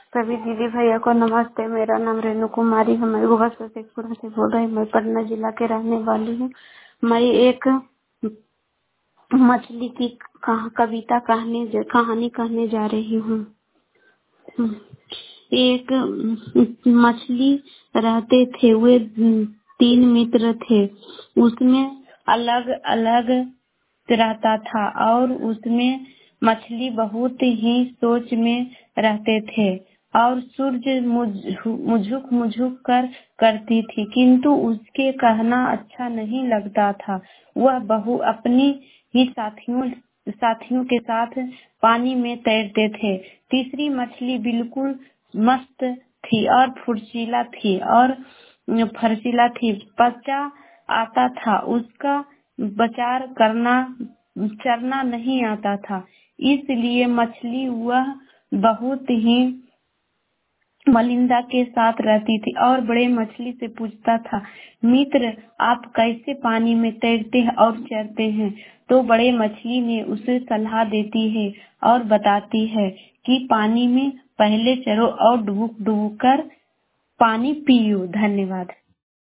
सभी दीदी भैया को नमस्ते। मेरा नाम रेणु कुमारी है। मैं गोवा से शेखपुरा से बोल रही हूँ। मैं पटना जिला के रहने वाली हूँ। मैं एक मछली की कविता कहानी कहने जा रही हूँ। एक मछली रहते थे। वे 3 मित्र थे। उसमें अलग अलग रहता था और उसमें मछली बहुत ही सोच में रहते थे और सूरज मुझुक कर करती थी, किंतु उसके कहना अच्छा नहीं लगता था। वह अपनी ही साथियों के साथ पानी में तैरते थे। तीसरी मछली बिल्कुल मस्त थी और फर्चीला थी। बच्चा आता था, उसका बचार चरना नहीं आता था, इसलिए मछली वह बहुत ही मलिंदा के साथ रहती थी और बड़े मछली से पूछता था, मित्र आप कैसे पानी में तैरते हैं और चरते हैं? तो बड़े मछली ने उसे सलाह देती है और बताती है कि पानी में पहले चरो और डूब कर पानी पियो। धन्यवाद।